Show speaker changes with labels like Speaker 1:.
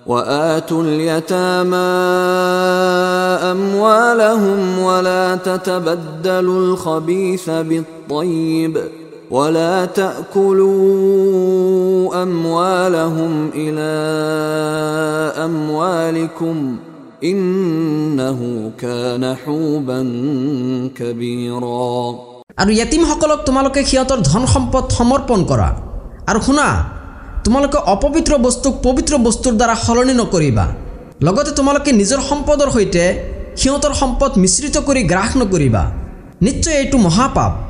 Speaker 1: وآتوا اليتامى أموالهم ولا تتبدلوا الخبيث بالطيب ولا تأكلوا أموالهم إلى أموالكم إنه كان حوبا كبيرا
Speaker 2: আৰু ইয়াতিমসকলক তোমালোকে সিহঁতৰ ধন সম্পদ সমৰ্পণ কৰা আৰু শুনা তোমালোকে অপবিত্ৰ বস্তুক পবিত্ৰ বস্তুৰ দ্বাৰা সলনি নকৰিবা লগতে তোমালোকে নিজৰ সম্পদৰ সৈতে সিহঁতৰ সম্পদ মিশ্ৰিত কৰি গ্ৰাস নকৰিবা নিশ্চয় এইটো মহাপাপ